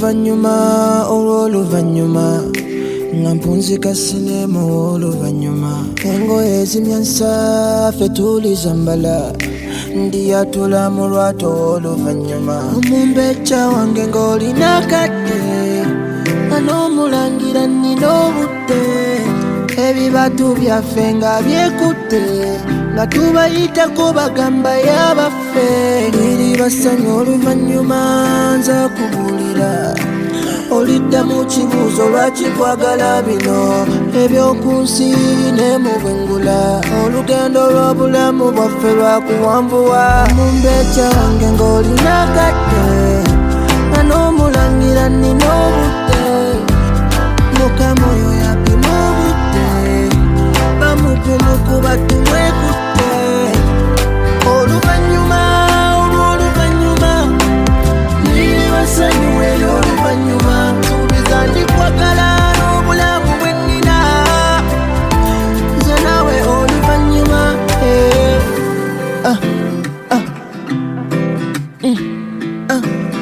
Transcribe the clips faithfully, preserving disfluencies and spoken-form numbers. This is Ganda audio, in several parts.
oluvanyuma olw'oluvanyuma nga mpunzika sinema oluvanyuma engoye ezimyansa ffe tulizambala ndiyatula mu lwato oluvanyuma omumbejja wange ng'olina kadde nga n'omulangira nnina obudde ebibatu byaffe nga byekutte nga tubayitako bagamba y'abaffe liri bassanyu oluvanyuma nza kubuulira olidda mu kibuuzo lwaki twagala bino eby'oku nsi ne mu bwengula olugendo lw'obulamu bwaffe lwakuwanvuwa mumbejja wange ng'olina kadde nga n'omulangira nnina obudde mukama oyo yapima obudde bamugumu kuba tumwekutte oluvanyuma olw'oluvanyuma liri bassanyu eyo oluvanyuma nsuubiza ndikwagala n'obulamu bwe nnina nze naawe oluvanyuma eh, ah, ah, mm, ah.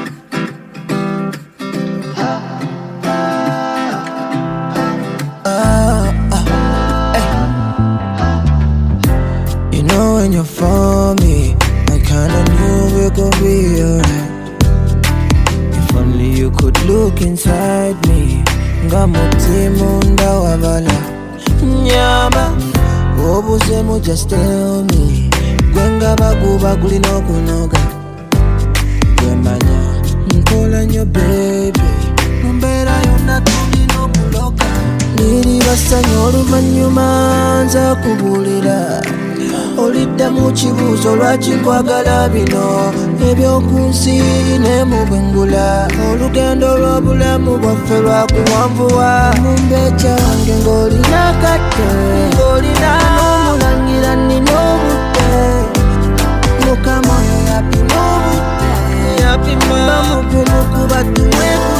When you're for me, I kinda knew we could be alright. If only you could look inside me. Ngamutima ndawabala nyama obuzemu just tell me gwenga baguba gulina okunoga gwemanya nkola nnyo baby mumbeera yonna tulina okuloka liri bassanyu oluvanyuma nza kubuulira olidda mu kibuuzo lwaki nkwagala bino eby'oku nsi ne mu bwengula olugendo lw'obulamu bwaffe lwakuwanvuwa mumbejja wange ng'olina kadde ng'olina n'omulangira nnina obudde mukama oyo yapima obudde bamugumu kuba tumweku